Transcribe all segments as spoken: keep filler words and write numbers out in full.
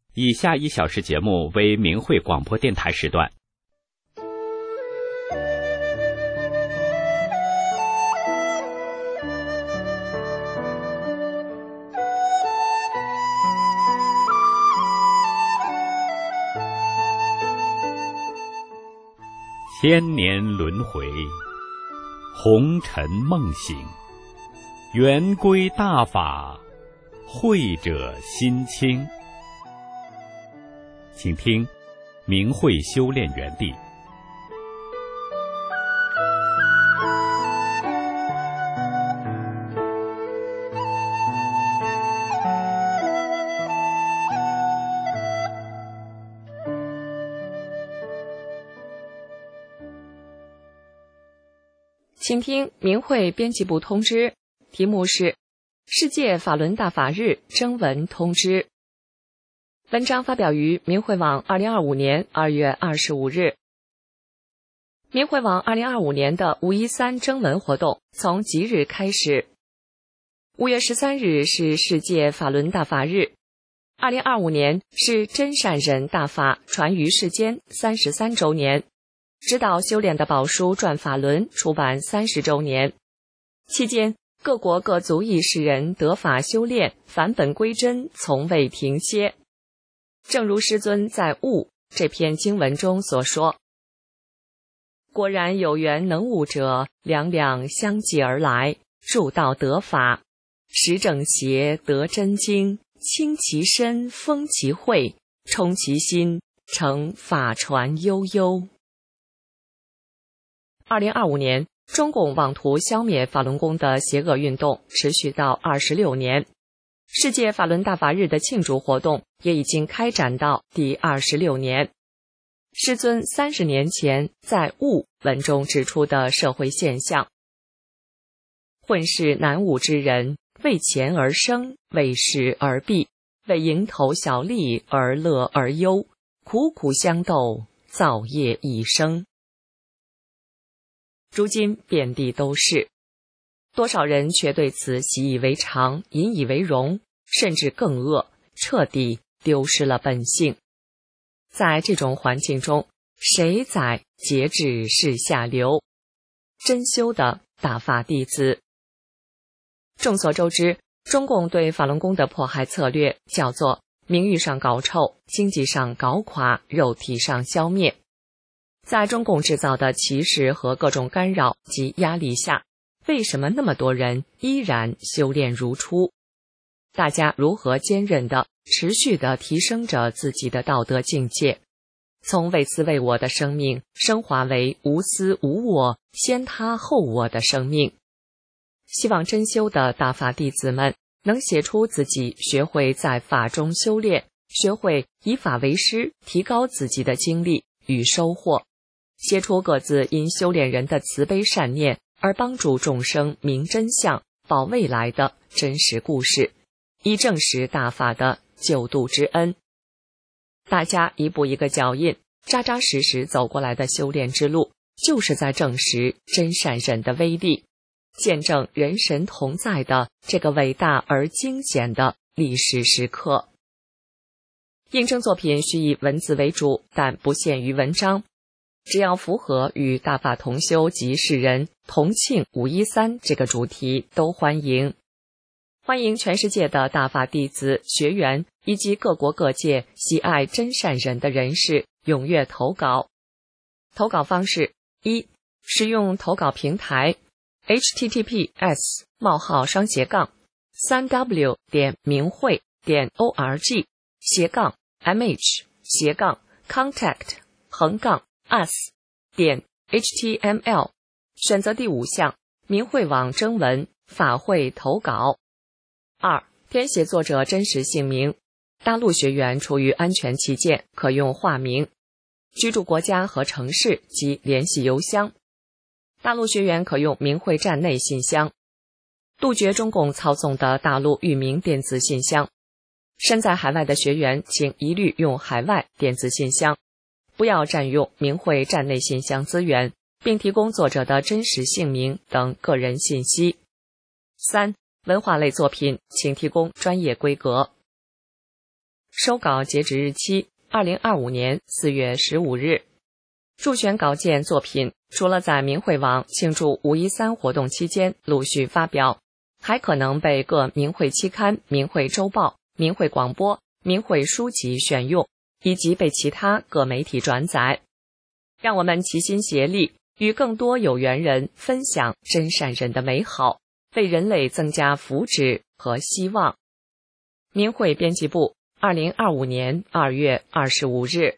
以下一小时节目为明慧广播电台时段。千年轮回，红尘梦醒，圆规大法，慧者心清。请听明慧修炼园地。 请听明慧编辑部通知，题目是世界法轮大法日征文通知。文章发表于明慧网二零二五年二月二十五日。明慧网二零二五年的五一三征文活动从即日开始。五月十三日是世界法轮大法日，二零二五年是真善忍大法传于世间三十三周年。指导修炼的宝书转法轮出版三十周年，期间各国各族裔士人得法修炼，返本归真，从未停歇。正如师尊在《悟》这篇经文中所说：果然有缘能悟者，两两相继而来，入道得法，实正邪得真经，清其身，封其慧，充其心，成法传悠悠。二零二五年，中共妄图消灭法轮功的邪恶运动持续到二十六年，世界法轮大法日的庆祝活动也已经开展到第二十六年。师尊三十年前在《悟》文中指出的社会现象：混世难悟之人，为钱而生，为势而避，为蝇头小利而乐而忧，苦苦相斗，造业一生。如今遍地都是，多少人却对此习以为常，引以为荣，甚至更恶，彻底丢失了本性。在这种环境中，谁在节制是下流？真修的大法弟子。众所周知，中共对法轮功的迫害策略叫做名誉上搞臭，经济上搞垮，肉体上消灭。在中共制造的歧视和各种干扰及压力下，为什么那么多人依然修炼如初？大家如何坚韧地、持续地提升着自己的道德境界，从为私为我的生命升华为无私无我、先他后我的生命？希望真修的大法弟子们能写出自己学会在法中修炼，学会以法为师，提高自己的经历与收获，写出各自因修炼人的慈悲善念而帮助众生明真相、保未来的真实故事，以证实大法的救度之恩。大家一步一个脚印，扎扎实实走过来的修炼之路，就是在证实真善忍的威力，见证人神同在的这个伟大而惊险的历史时刻。应征作品需以文字为主，但不限于文章，只要符合与大法同修及世人同庆五一三这个主题都欢迎。欢迎全世界的大法弟子、学员以及各国各界喜爱真善忍的人士踊跃投稿。投稿方式：一、使用投稿平台 H T T P S 冒号双斜杠三 W 点明慧点 O R G 斜杠 M H 斜杠 Contact 横杠us 点 H T M L， 选择第五项明慧网征文法会投稿。二、填写作者真实姓名，大陆学员出于安全起见可用化名，居住国家和城市及联系邮箱。大陆学员可用明慧站内信箱，杜绝中共操纵的大陆域名电子信箱。身在海外的学员请一律用海外电子信箱，不要占用明慧站内信箱资源，并提供作者的真实姓名等个人信息。三、文化类作品请提供专业规格。 收稿截止日期二零二五年四月十五日。入选稿件作品除了在明慧网庆祝五一三活动期间陆续发表，还可能被各明慧期刊、明慧周报、明慧广播、明慧书籍选用，以及被其他各媒体转载。让我们齐心协力，与更多有缘人分享真善人的美好，为人类增加福祉和希望。明慧编辑部，二零二五年二月二十五日。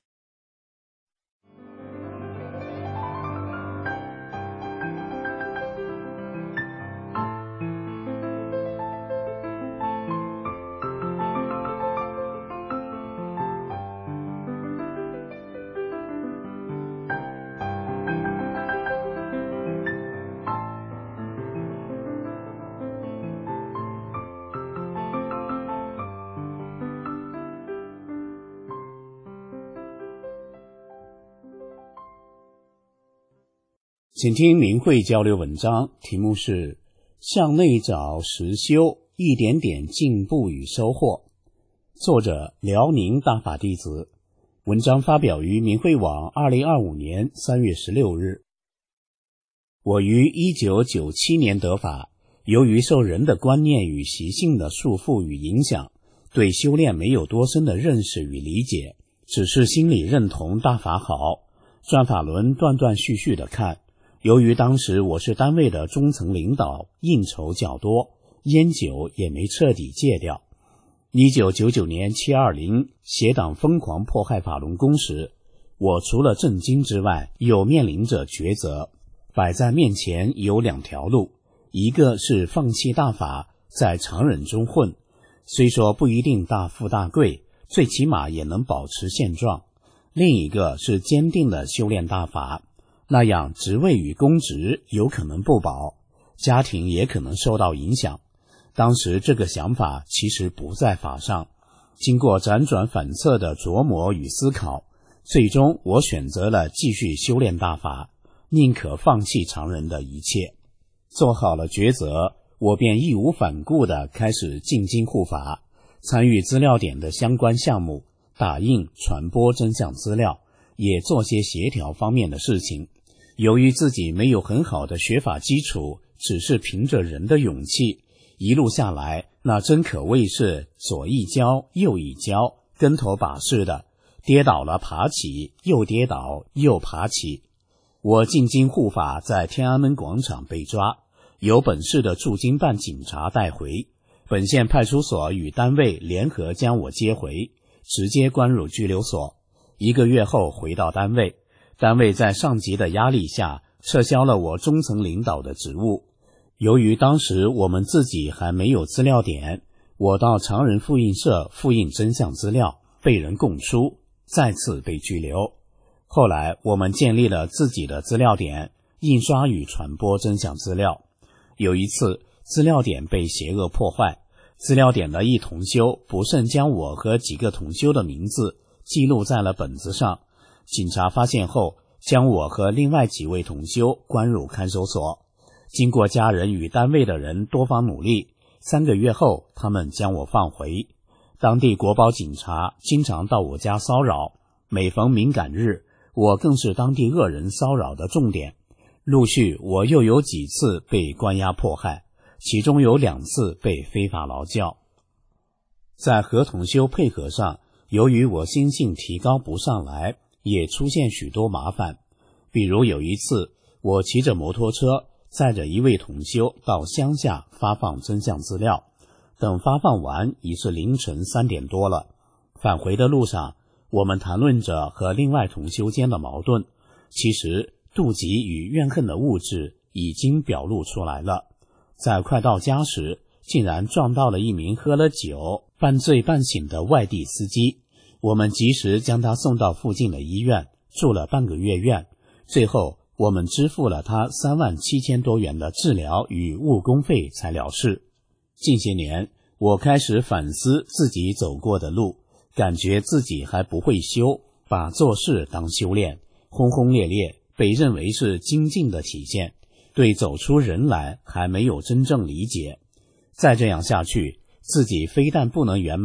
请听明慧交流文章，题目是向内找实修，一点点进步与收获。作者辽宁大法弟子。文章发表于明慧网二零二五年三月十六日。我于一九九七年得法，由于受人的观念与习性的束缚与影响，对修炼没有多深的认识与理解，只是心里认同大法好，转法轮断断续续的看。由于当时我是单位的中层领导，应酬较多，烟酒也没彻底戒掉。一九九九年七二零邪党疯狂迫害法轮功时，我除了震惊之外，又面临着抉择。摆在面前有两条路，一个是放弃大法，在常人中混，虽说不一定大富大贵，最起码也能保持现状；另一个是坚定的修炼大法，那样职位与公职有可能不保，家庭也可能受到影响。当时这个想法其实不在法上，经过辗转反侧的琢磨与思考，最终我选择了继续修炼大法，宁可放弃常人的一切。做好了抉择，我便义无反顾地开始进京护法，参与资料点的相关项目，打印传播真相资料，也做些协调方面的事情。由于自己没有很好的学法基础，只是凭着人的勇气，一路下来，那真可谓是左一跤右一跤，跟头把式的，跌倒了爬起，又跌倒又爬起。我进京护法在天安门广场被抓，由本市的驻京办警察带回，本县派出所与单位联合将我接回，直接关入拘留所。一个月后回到单位，单位在上级的压力下撤销了我中层领导的职务。由于当时我们自己还没有资料点，我到常人复印社复印真相资料，被人供出，再次被拘留。后来我们建立了自己的资料点，印刷与传播真相资料。有一次资料点被邪恶破坏，资料点的一同修不慎将我和几个同修的名字记录在了本子上，警察发现后将我和另外几位同修关入看守所。经过家人与单位的人多方努力，三个月后他们将我放回。当地国保警察经常到我家骚扰，每逢敏感日，我更是当地恶人骚扰的重点。陆续我又有几次被关押迫害，其中有两次被非法劳教。在和同修配合上，由于我心性提高不上来，也出现许多麻烦。比如有一次，我骑着摩托车载着一位同修到乡下发放真相资料，等发放完已是凌晨三点多了。返回的路上，我们谈论着和另外同修间的矛盾，其实妒忌与怨恨的物质已经表露出来了。在快到家时，竟然撞到了一名喝了酒半醉半醒的外地司机，我们及时将他送到附近的医院，住了半个月院，最后我们支付了他三万七千多元的治疗与误工费才了事。近些年，我开始反思自己走过的路，感觉自己还不会修，把做事当修炼，轰轰烈烈被认为是精进的体现，对走出人来还没有真正理解。再这样下去，自己非但不能圆满，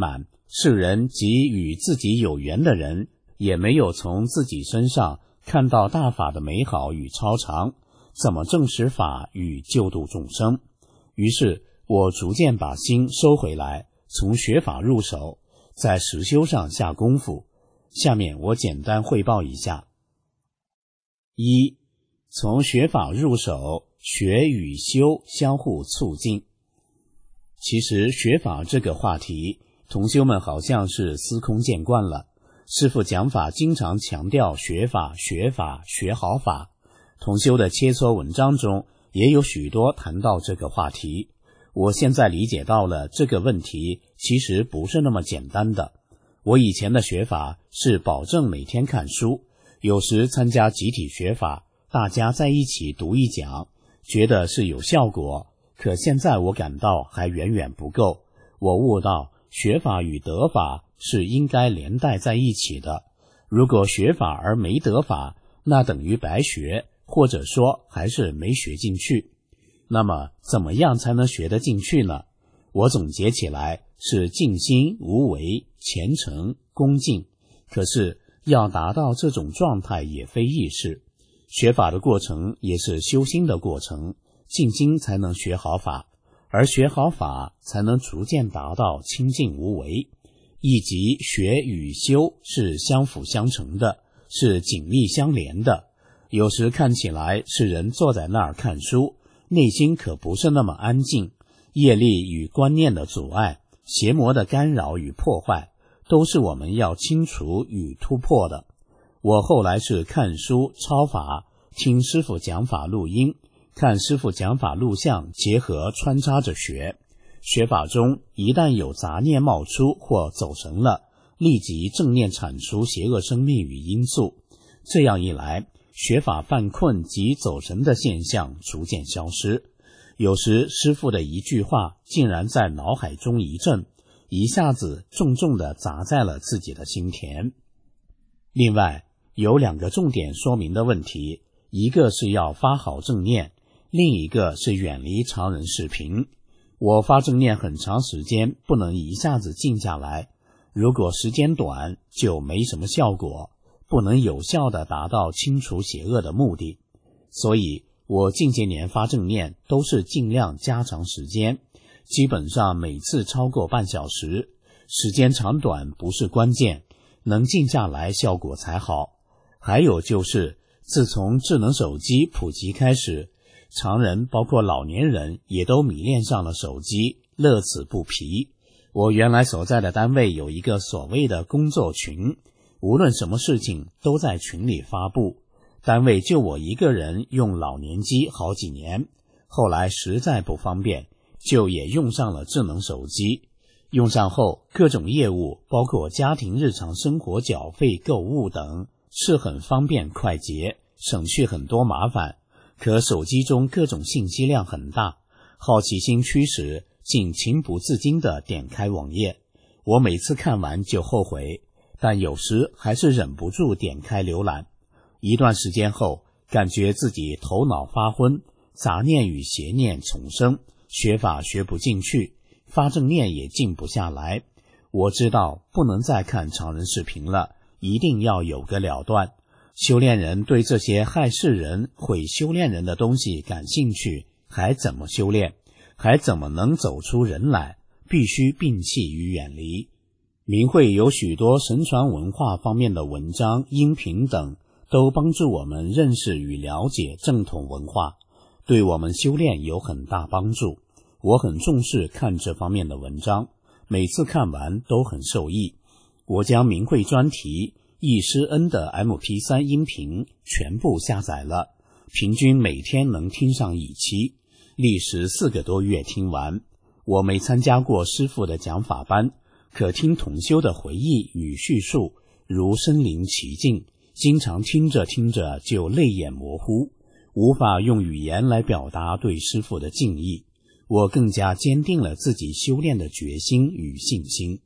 世人及与自己有缘的人，也没有从自己身上看到大法的美好与超常，怎么证实法与救度众生？于是我逐渐把心收回来，从学法入手，在实修上下功夫。下面我简单汇报一下。一、从学法入手，学与修相互促进。其实学法这个话题，同修们好像是司空见惯了。师父讲法经常强调学法、学法、学好法。同修的切磋文章中也有许多谈到这个话题。我现在理解到了这个问题其实不是那么简单的。我以前的学法是保证每天看书，有时参加集体学法，大家在一起读一讲，觉得是有效果。可现在我感到还远远不够。我悟到学法与得法是应该连带在一起的。如果学法而没得法，那等于白学，或者说还是没学进去。那么怎么样才能学得进去呢？我总结起来是静心、无为、虔诚、恭敬。可是要达到这种状态也非易事。学法的过程也是修心的过程，静心才能学好法，而学好法才能逐渐达到清净无为。亦即学与修是相辅相成的，是紧密相连的。有时看起来是人坐在那儿看书，内心可不是那么安静。业力与观念的阻碍，邪魔的干扰与破坏，都是我们要清除与突破的。我后来是看书抄法，听师父讲法录音，看师父讲法录像，结合穿插着学。学法中一旦有杂念冒出或走神了，立即正念铲除邪恶生命与因素。这样一来，学法犯困及走神的现象逐渐消失。有时师父的一句话竟然在脑海中一震，一下子重重地砸在了自己的心田。另外有两个重点说明的问题，一个是要发好正念，另一个是远离常人视频。我发正念很长时间，不能一下子静下来，如果时间短就没什么效果，不能有效地达到清除邪恶的目的。所以我近些年发正念都是尽量加长时间，基本上每次超过半小时。时间长短不是关键，能静下来效果才好。还有就是自从智能手机普及开始，常人包括老年人也都迷恋上了手机，乐此不疲。我原来所在的单位有一个所谓的工作群，无论什么事情都在群里发布。单位就我一个人用老年机好几年，后来实在不方便，就也用上了智能手机。用上后，各种业务包括家庭日常生活缴费、购物等是很方便快捷，省去很多麻烦。可手机中各种信息量很大，好奇心驱使，竟情不自禁地点开网页。我每次看完就后悔，但有时还是忍不住点开浏览。一段时间后，感觉自己头脑发昏，杂念与邪念丛生，学法学不进去，发正念也静不下来。我知道不能再看常人视频了，一定要有个了断。修炼人对这些害世人、毁修炼人的东西感兴趣，还怎么修炼？还怎么能走出人来？必须摒弃与远离。明慧有许多神传文化方面的文章、音频等，都帮助我们认识与了解正统文化，对我们修炼有很大帮助。我很重视看这方面的文章，每次看完都很受益。我将明慧专题易师恩的 M P 三 音频全部下载了，平均每天能听上一期，历时四个多月听完。我没参加过师父的讲法班，可听同修的回忆与叙述，如身临其境，经常听着听着就泪眼模糊，无法用语言来表达对师父的敬意。我更加坚定了自己修炼的决心与信心。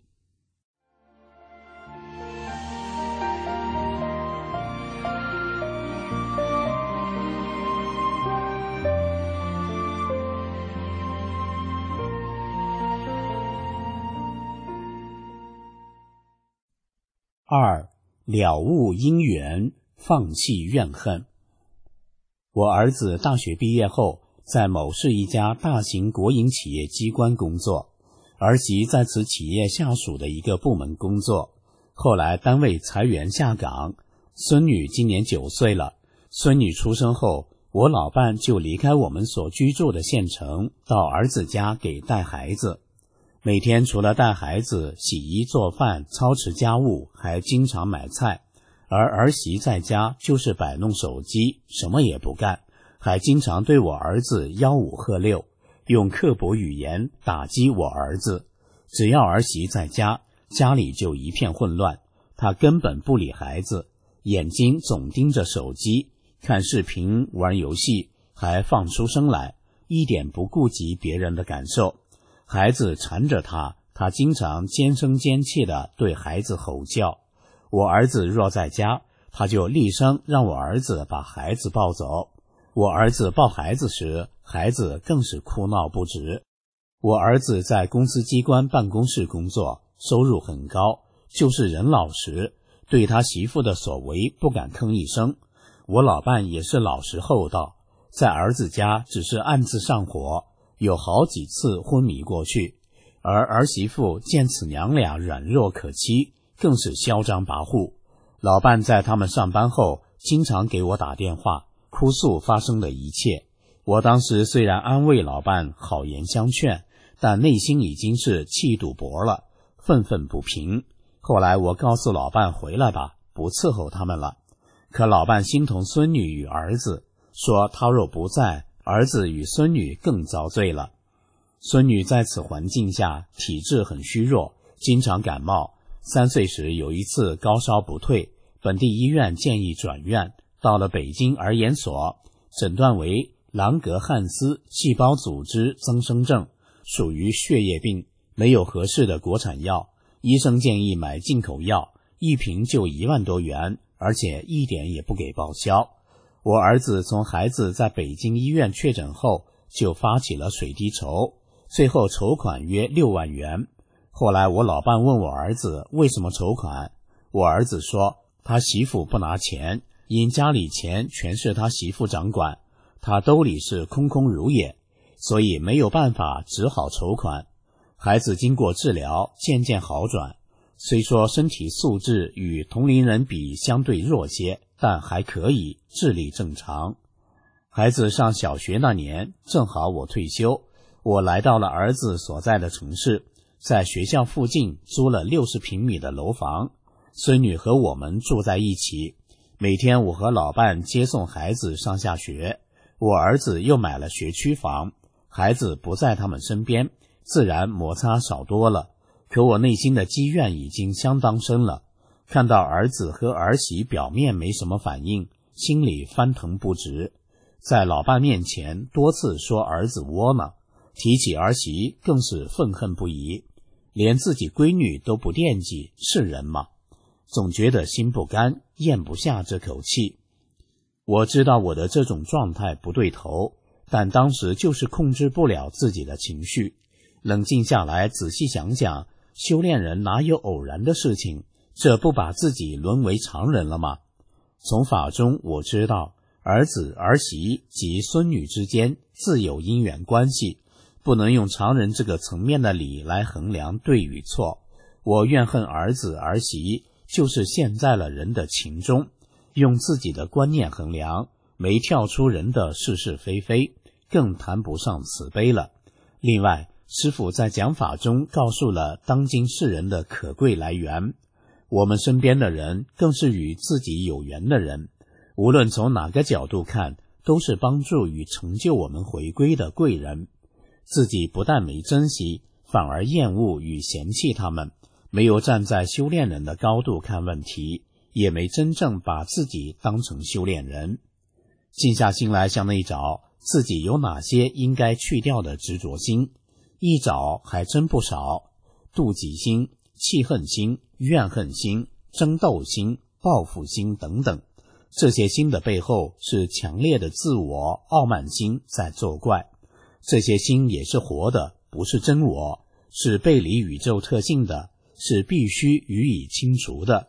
二、了悟因缘，放弃怨恨。我儿子大学毕业后，在某市一家大型国营企业机关工作，儿媳在此企业下属的一个部门工作。后来单位裁员下岗，孙女今年九岁了。孙女出生后，我老伴就离开我们所居住的县城，到儿子家给带孩子。每天除了带孩子、洗衣做饭、操持家务，还经常买菜。而儿媳在家就是摆弄手机，什么也不干，还经常对我儿子吆五喝六，用刻薄语言打击我儿子。只要儿媳在家，家里就一片混乱，她根本不理孩子，眼睛总盯着手机，看视频、玩游戏，还放出声来，一点不顾及别人的感受。孩子缠着他，他经常尖声尖气地对孩子吼叫。我儿子若在家，他就厉声让我儿子把孩子抱走。我儿子抱孩子时，孩子更是哭闹不止。我儿子在公司机关办公室工作，收入很高，就是人老实，对他媳妇的所为不敢吭一声。我老伴也是老实厚道，在儿子家只是暗自上火，有好几次昏迷过去。而儿媳妇见此娘俩软弱可欺，更是嚣张跋扈。老伴在他们上班后，经常给我打电话，哭诉发生的一切。我当时虽然安慰老伴，好言相劝，但内心已经是气赌博了，愤愤不平。后来我告诉老伴回来吧，不伺候他们了。可老伴心疼孙女与儿子，说他若不在，儿子与孙女更遭罪了。孙女在此环境下体质很虚弱，经常感冒。三岁时有一次高烧不退，本地医院建议转院，到了北京儿研所，诊断为朗格汉斯细胞组织增生症，属于血液病，没有合适的国产药，医生建议买进口药，一瓶就一万多元，而且一点也不给报销。我儿子从孩子在北京医院确诊后，就发起了水滴筹，最后筹款约六万元。后来我老伴问我儿子为什么筹款，我儿子说他媳妇不拿钱，因家里钱全是他媳妇掌管，他兜里是空空如也，所以没有办法，只好筹款。孩子经过治疗渐渐好转，虽说身体素质与同龄人比相对弱些，但还可以，智力正常。孩子上小学那年，正好我退休，我来到了儿子所在的城市，在学校附近租了六十平米的楼房，孙女和我们住在一起。每天我和老伴接送孩子上下学，我儿子又买了学区房，孩子不在他们身边，自然摩擦少多了。可我内心的积怨已经相当深了，看到儿子和儿媳表面没什么反应，心里翻腾不直。在老伴面前多次说儿子窝囊，提起儿媳更是愤恨不已，连自己闺女都不惦记，是人吗？总觉得心不甘，咽不下这口气。我知道我的这种状态不对头，但当时就是控制不了自己的情绪。冷静下来仔细想想，修炼人哪有偶然的事情？这不把自己沦为常人了吗？从法中我知道，儿子儿媳及孙女之间自有因缘关系，不能用常人这个层面的理来衡量对与错。我怨恨儿子儿媳，就是陷在了人的情中，用自己的观念衡量，没跳出人的是是非非，更谈不上慈悲了。另外，师父在讲法中告诉了当今世人的可贵来源，我们身边的人更是与自己有缘的人，无论从哪个角度看，都是帮助与成就我们回归的贵人。自己不但没珍惜，反而厌恶与嫌弃他们，没有站在修炼人的高度看问题，也没真正把自己当成修炼人。静下心来向内找，自己有哪些应该去掉的执着心，一找还真不少，妒忌心、气恨心、怨恨心、争斗心、报复心等等。这些心的背后是强烈的自我傲慢心在作怪，这些心也是活的，不是真我，是背离宇宙特性的，是必须予以清除的。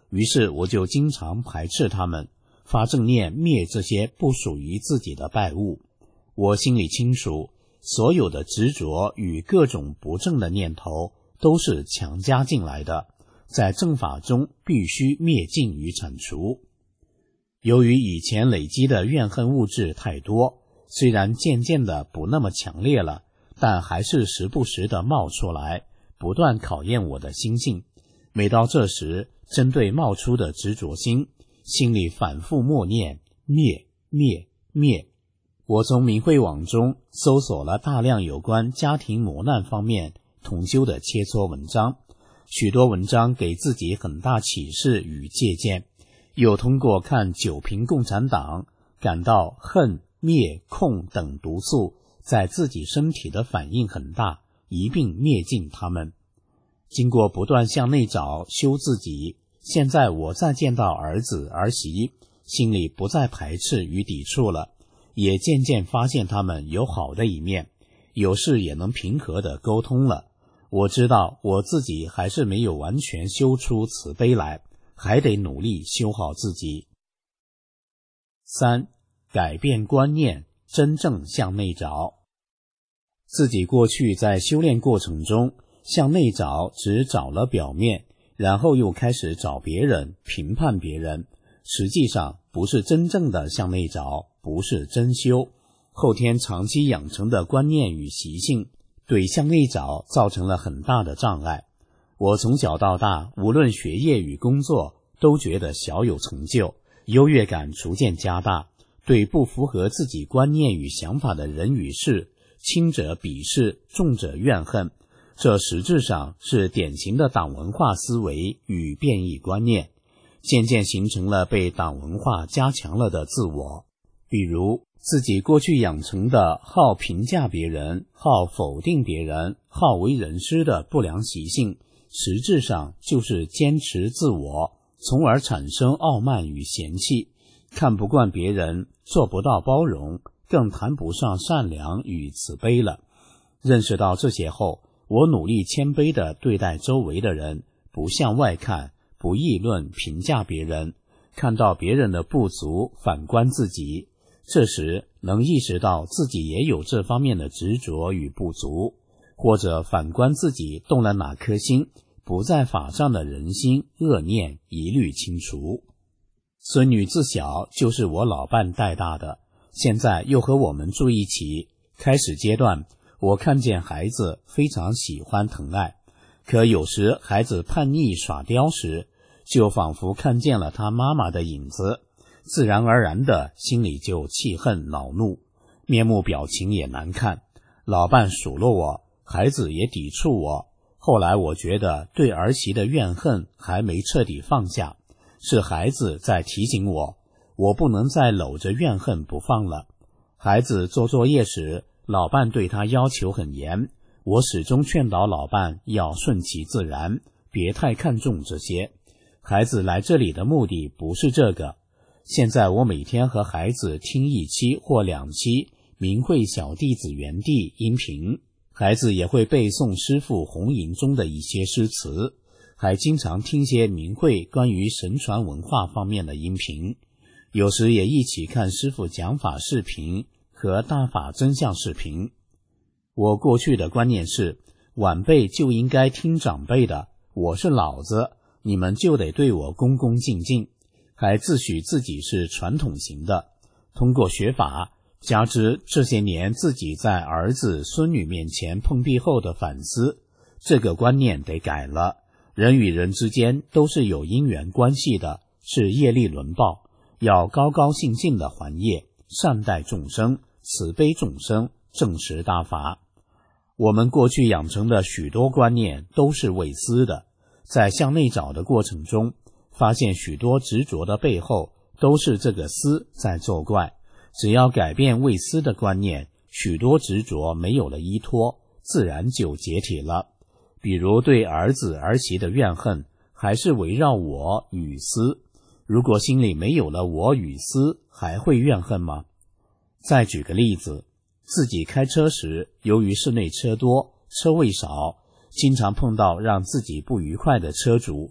于是我就经常排斥他们，发正念灭这些不属于自己的败物。我心里清楚，所有的执着与各种不正的念头都是强加进来的，在正法中必须灭尽与铲除。由于以前累积的怨恨物质太多，虽然渐渐的不那么强烈了，但还是时不时的冒出来，不断考验我的心性。每到这时，针对冒出的执着心，心里反复默念灭灭灭。我从明慧网中搜索了大量有关家庭磨难方面同修的切磋文章，许多文章给自己很大启示与借鉴，又通过看九评共产党，感到恨、灭、控等毒素在自己身体的反应很大，一并灭尽它们。经过不断向内找修自己，现在我再见到儿子儿媳，心里不再排斥与抵触了，也渐渐发现他们有好的一面，有事也能平和地沟通了。我知道我自己还是没有完全修出慈悲来，还得努力修好自己。三、改变观念，真正向内找。自己过去在修炼过程中向内找，只找了表面，然后又开始找别人，评判别人，实际上不是真正的向内找，不是真修。后天长期养成的观念与习性，对向内找造成了很大的障碍。我从小到大，无论学业与工作，都觉得小有成就，优越感逐渐加大，对不符合自己观念与想法的人与事，轻者鄙视，重者怨恨。这实质上是典型的党文化思维与变异观念，渐渐形成了被党文化加强了的自我。比如自己过去养成的好评价别人、好否定别人、好为人师的不良习性，实质上就是坚持自我，从而产生傲慢与嫌弃，看不惯别人，做不到包容，更谈不上善良与慈悲了。认识到这些后，我努力谦卑地对待周围的人，不向外看，不议论评价别人，看到别人的不足，反观自己。这时能意识到自己也有这方面的执着与不足，或者反观自己动了哪颗心，不在法上的人心恶念一律清除。孙女自小就是我老伴带大的，现在又和我们住一起。开始阶段，我看见孩子非常喜欢疼爱，可有时孩子叛逆耍刁时，就仿佛看见了他妈妈的影子，自然而然的心里就气恨恼怒，面目表情也难看。老伴数落我，孩子也抵触我。后来我觉得对儿媳的怨恨还没彻底放下，是孩子在提醒我，我不能再搂着怨恨不放了。孩子做作业时，老伴对他要求很严，我始终劝导老伴要顺其自然，别太看重这些。孩子来这里的目的不是这个。现在我每天和孩子听一期或两期明慧小弟子园地音频，孩子也会背诵师父红吟中的一些诗词，还经常听些明慧关于神传文化方面的音频，有时也一起看师父讲法视频和大法真相视频。我过去的观念是，晚辈就应该听长辈的，我是老子，你们就得对我恭恭敬敬，还自诩自己是传统型的。通过学法，加之这些年自己在儿子孙女面前碰壁后的反思，这个观念得改了。人与人之间都是有因缘关系的，是业力轮报，要高高兴兴的还业，善待众生，慈悲众生，正实大法。我们过去养成的许多观念都是未思的，在向内找的过程中，发现许多执着的背后都是这个思在作怪。只要改变未思的观念，许多执着没有了依托，自然就解体了。比如对儿子儿媳的怨恨，还是围绕我与思。如果心里没有了我与思，还会怨恨吗？再举个例子，自己开车时，由于室内车多，车位少，经常碰到让自己不愉快的车主，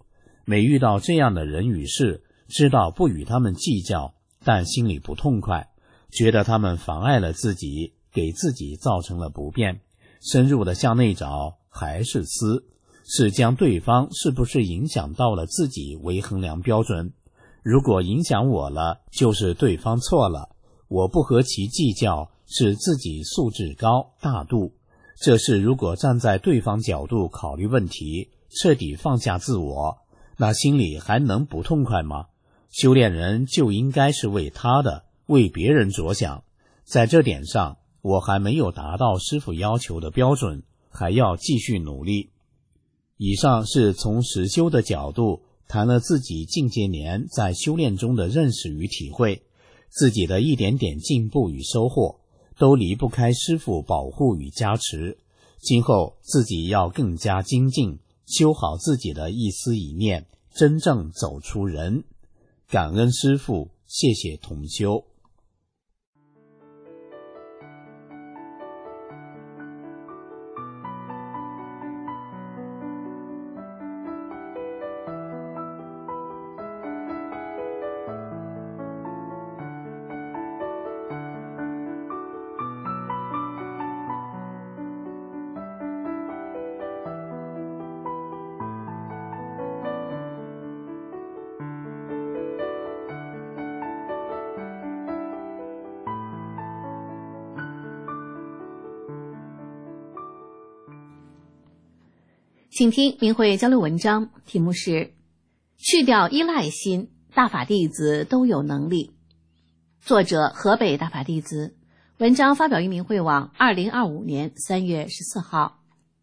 每遇到这样的人与事，知道不与他们计较，但心里不痛快，觉得他们妨碍了自己，给自己造成了不便，深入的向内找，还是思，是将对方是不是影响到了自己为衡量标准。如果影响我了，就是对方错了，我不和其计较，是自己素质高大度。这是如果站在对方角度考虑问题，彻底放下自我，那心里还能不痛快吗？修炼人就应该是为他的，为别人着想。在这点上，我还没有达到师父要求的标准，还要继续努力。以上是从实修的角度谈了自己近些年在修炼中的认识与体会，自己的一点点进步与收获，都离不开师父保护与加持。今后自己要更加精进，修好自己的一思一念，真正走出人。感恩师父，谢谢同修。 请听明慧交流文章，题目是去掉依赖心，大法弟子都有能力。作者河北大法弟子，文章发表于明慧网二零二五年三月十四号。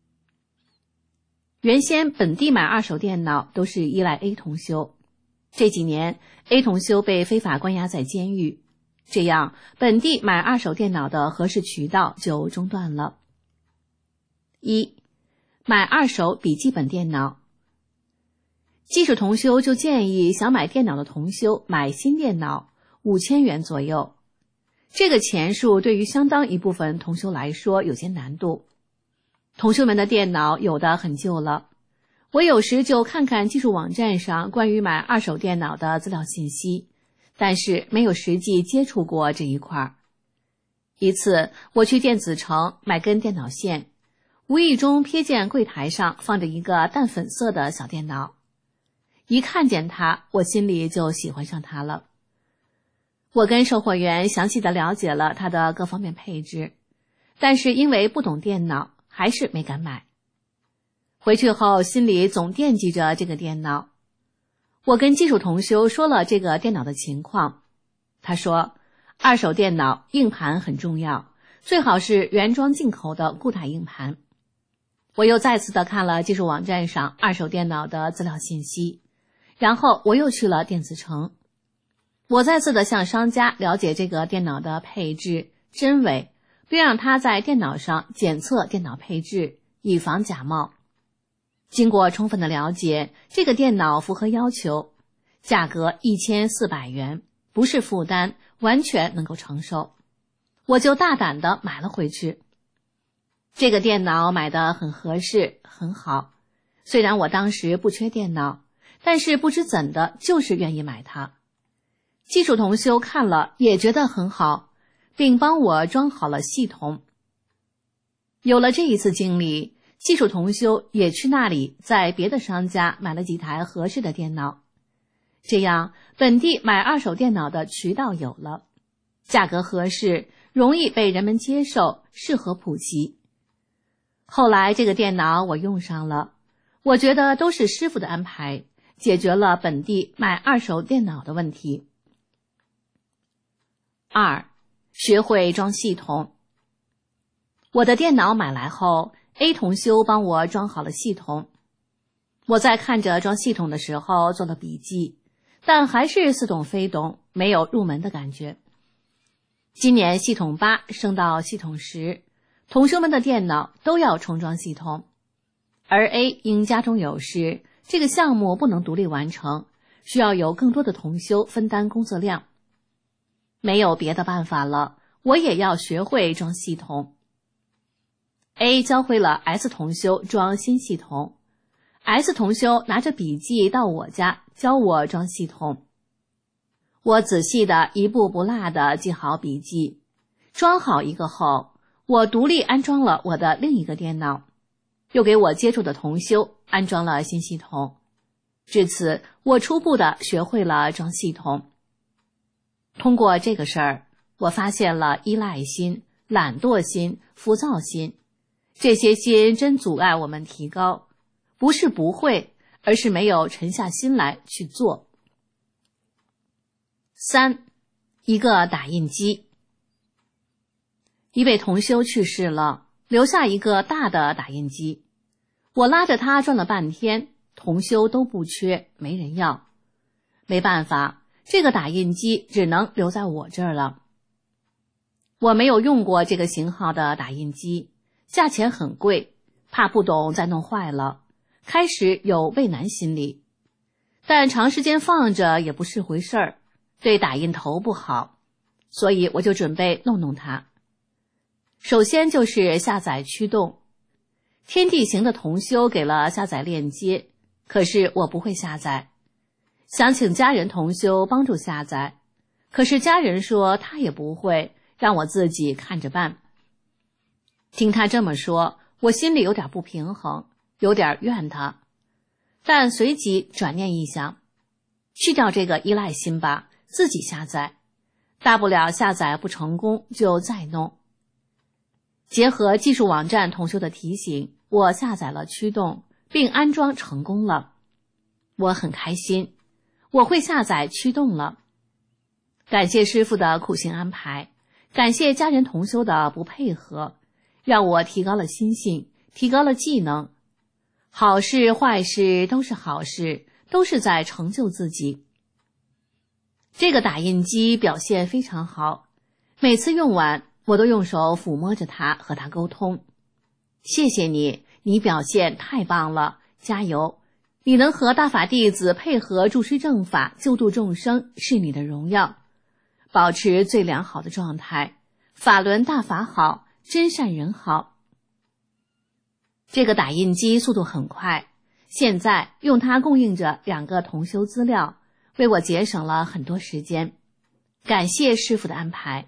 原先本地买二手电脑都是依赖 A 同修，这几年 A 同修被非法关押在监狱，这样本地买二手电脑的合适渠道就中断了。一买二手笔记本电脑。技术同修就建议想买电脑的同修买新电脑五千元左右，这个钱数对于相当一部分同修来说有些难度。同修们的电脑有的很旧了，我有时就看看技术网站上关于买二手电脑的资料信息，但是没有实际接触过这一块。一次我去电子城买根电脑线，无意中瞥见柜台上放着一个淡粉色的小电脑，一看见它，我心里就喜欢上它了。我跟售货员详细的了解了它的各方面配置，但是因为不懂电脑，还是没敢买。回去后心里总惦记着这个电脑。我跟技术同修说了这个电脑的情况，他说二手电脑硬盘很重要，最好是原装进口的固态硬盘。我又再次的看了技术网站上二手电脑的资料信息，然后我又去了电子城。我再次的向商家了解这个电脑的配置真伪，并让他在电脑上检测电脑配置，以防假冒。经过充分的了解，这个电脑符合要求，价格一千四百元，不是负担，完全能够承受。我就大胆的买了回去。这个电脑买的很合适，很好。虽然我当时不缺电脑，但是不知怎的，就是愿意买它。技术同修看了也觉得很好，并帮我装好了系统。有了这一次经历，技术同修也去那里在别的商家买了几台合适的电脑。这样本地买二手电脑的渠道有了，价格合适，容易被人们接受，适合普及。后来这个电脑我用上了，我觉得都是师傅的安排，解决了本地买二手电脑的问题。二，学会装系统。我的电脑买来后 ，A 同修帮我装好了系统。我在看着装系统的时候做了笔记，但还是似懂非懂，没有入门的感觉。今年系统八升到系统十，同修们的电脑都要重装系统，而 A 因家中有事，这个项目不能独立完成，需要有更多的同修分担工作量。没有别的办法了，我也要学会装系统。A 教会了 S 同修装新系统 S 同修拿着笔记到我家教我装系统。我仔细的一步不落的记好笔记，装好一个后，我独立安装了我的另一个电脑，又给我接触的同修安装了新系统。至此，我初步的学会了装系统。通过这个事儿，我发现了依赖心、懒惰心、浮躁心，这些心真阻碍我们提高，不是不会，而是没有沉下心来去做。三，一个打印机。一位同修去世了，留下一个大的打印机，我拉着他转了半天，同修都不缺，没人要。没办法，这个打印机只能留在我这儿了。我没有用过这个型号的打印机，价钱很贵，怕不懂再弄坏了，开始有畏难心理。但长时间放着也不是回事儿，对打印头不好，所以我就准备弄弄它。首先就是下载驱动，天地行的同修给了下载链接，可是我不会下载，想请家人同修帮助下载，可是家人说他也不会，让我自己看着办。听他这么说，我心里有点不平衡，有点怨他，但随即转念一想，去掉这个依赖心吧，自己下载，大不了下载不成功就再弄。结合技术网站同修的提醒，我下载了驱动，并安装成功了。我很开心，我会下载驱动了。感谢师父的苦心安排，感谢家人同修的不配合，让我提高了心性，提高了技能。好事坏事都是好事，都是在成就自己。这个打印机表现非常好，每次用完我都用手抚摸着它，和它沟通。谢谢你，你表现太棒了，加油！你能和大法弟子配合助师正法，救度众生，是你的荣耀。保持最良好的状态，法轮大法好，真善人好。这个打印机速度很快，现在用它供应着两个同修资料，为我节省了很多时间。感谢师父的安排。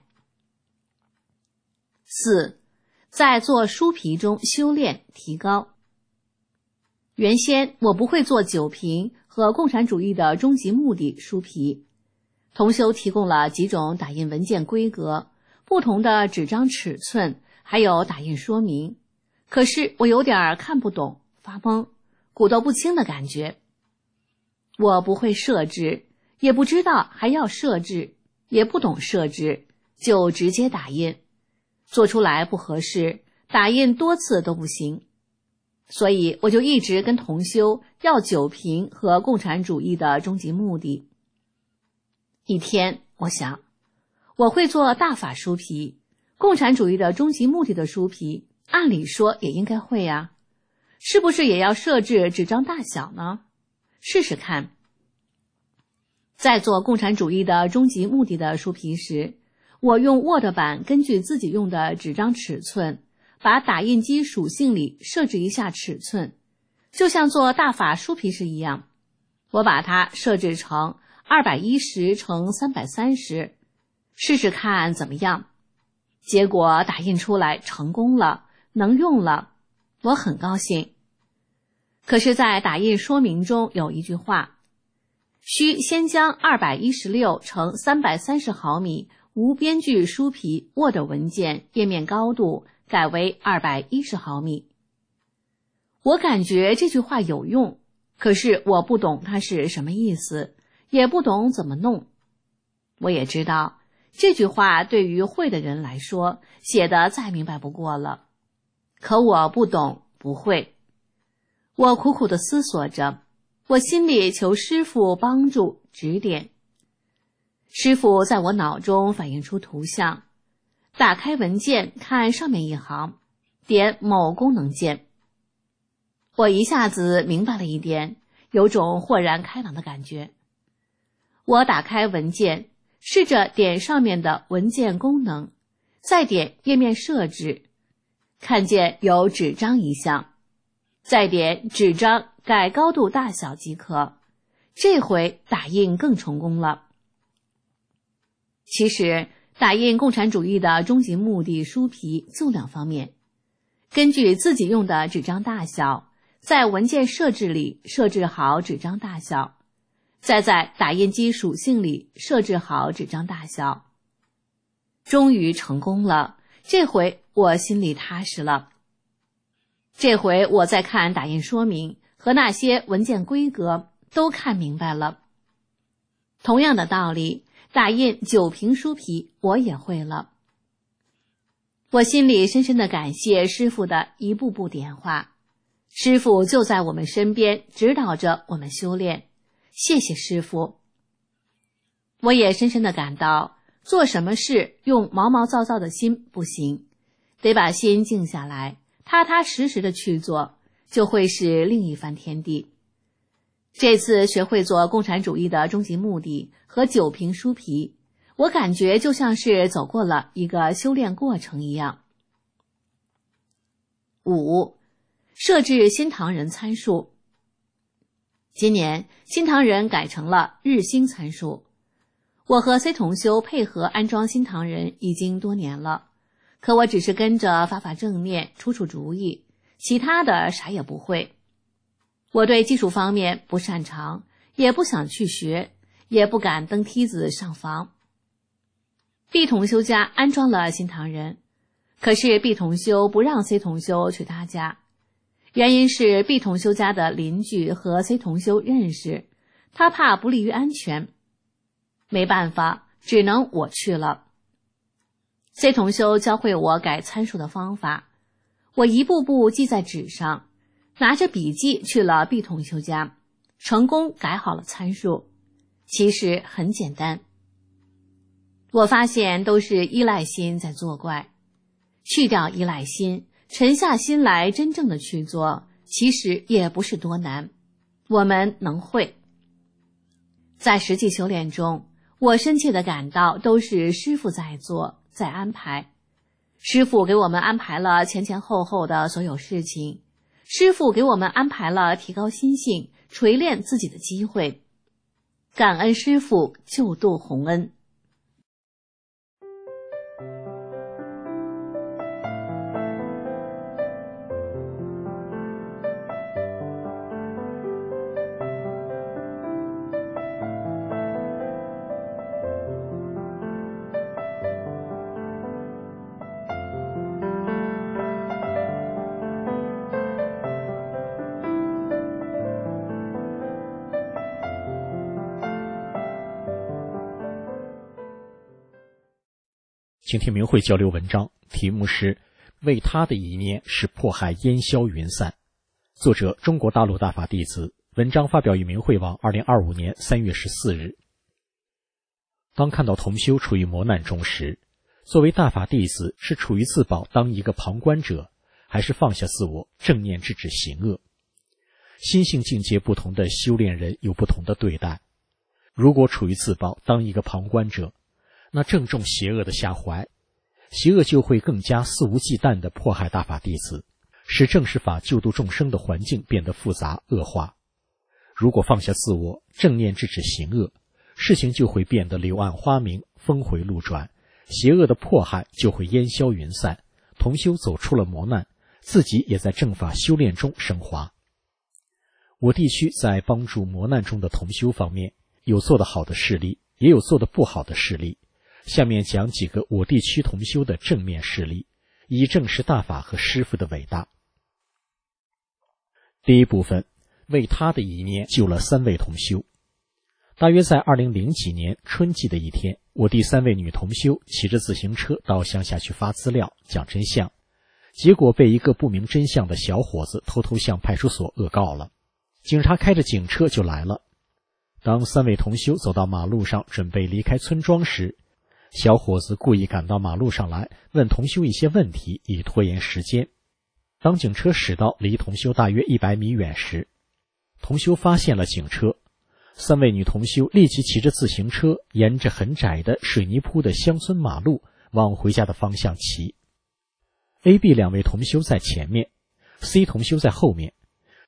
四，在做书皮中修炼提高。原先我不会做酒瓶和共产主义的终极目的书皮，同修提供了几种打印文件规格，不同的纸张尺寸，还有打印说明，可是我有点看不懂，发懵，鼓捣不清的感觉。我不会设置，也不知道还要设置，也不懂设置，就直接打印，做出来不合适，打印多次都不行。所以我就一直跟同修要酒瓶和共产主义的终极目的。一天我想，我会做大法书皮，共产主义的终极目的的书皮，按理说也应该会啊，是不是也要设置纸张大小呢？试试看。在做共产主义的终极目的的书皮时，我用 Word 版根据自己用的纸张尺寸，把打印机属性里设置一下尺寸，就像做大法书皮时一样，我把它设置成二百一十乘三百三十，试试看怎么样。结果打印出来成功了，能用了，我很高兴。可是在打印说明中有一句话，需先将二百一十六乘三百三十毫米无边距书皮 Word 文件页面高度改为二百一十毫米。我感觉这句话有用，可是我不懂它是什么意思，也不懂怎么弄。我也知道这句话对于会的人来说写得再明白不过了，可我不懂，不会。我苦苦地思索着，我心里求师父帮助指点。师父在我脑中反映出图像，打开文件看上面一行，点某功能键。我一下子明白了一点，有种豁然开朗的感觉。我打开文件，试着点上面的文件功能，再点页面设置，看见有纸张一项，再点纸张改高度大小即可。这回打印更成功了。其实，打印共产主义的终极目的书皮就两方面，根据自己用的纸张大小，在文件设置里设置好纸张大小，再在打印机属性里设置好纸张大小。终于成功了，这回我心里踏实了。这回我再看打印说明和那些文件规格都看明白了。同样的道理，打印酒瓶书皮我也会了。我心里深深地感谢师父的一步步点化，师父就在我们身边指导着我们修炼，谢谢师父。我也深深地感到，做什么事用毛毛躁躁的心不行，得把心静下来，踏踏实实的去做，就会是另一番天地。这次学会做共产主义的终极目的和酒瓶书皮，我感觉就像是走过了一个修炼过程一样。五、设置新唐人参数。今年新唐人改成了日星参数。我和 C 同修配合安装新唐人已经多年了，可我只是跟着发发正念，出出主意，其他的啥也不会。我对技术方面不擅长，也不想去学，也不敢登梯子上房。毕同修家安装了新唐人，可是毕同修不让 C 同修去他家，原因是毕同修家的邻居和 C 同修认识，他怕不利于安全。没办法，只能我去了。C 同修教会我改参数的方法，我一步步记在纸上，拿着笔记去了毕同修家，成功改好了参数。其实很简单。我发现都是依赖心在作怪，去掉依赖心，沉下心来真正的去做，其实也不是多难，我们能会。在实际修炼中，我深切地感到都是师父在做，在安排。师父给我们安排了前前后后的所有事情，师父给我们安排了提高心性、锤炼自己的机会。感恩师父救度洪恩。 请听明慧交流文章，题目是为他的一念使迫害烟消云散，作者中国大陆大法弟子，文章发表于明慧网二零二五年三月十四日。当看到同修处于磨难中时，作为大法弟子是处于自保当一个旁观者，还是放下自我正念制止行恶？心性境界不同的修炼人有不同的对待。如果处于自保当一个旁观者，那正中邪恶的下怀，邪恶就会更加肆无忌惮地迫害大法弟子，使正实法救度众生的环境变得复杂恶化。如果放下自我，正念制止行恶，事情就会变得柳暗花明，峰回路转，邪恶的迫害就会烟消云散，同修走出了磨难，自己也在正法修炼中升华。我地区在帮助磨难中的同修方面，有做得好的事例，也有做得不好的事例。下面讲几个我地区同修的正面事例，以证实大法和师父的伟大。第一部分，为他的一念救了三位同修。大约在二零零几年春季的一天，我第三位女同修骑着自行车到乡下去发资料讲真相，结果被一个不明真相的小伙子偷偷向派出所恶告了。警察开着警车就来了。当三位同修走到马路上准备离开村庄时，小伙子故意赶到马路上来，问同修一些问题，以拖延时间。当警车驶到离同修大约一百米远时，同修发现了警车，三位女同修立即骑着自行车，沿着很窄的水泥铺的乡村马路往回家的方向骑。A、B 两位同修在前面， C 同修在后面，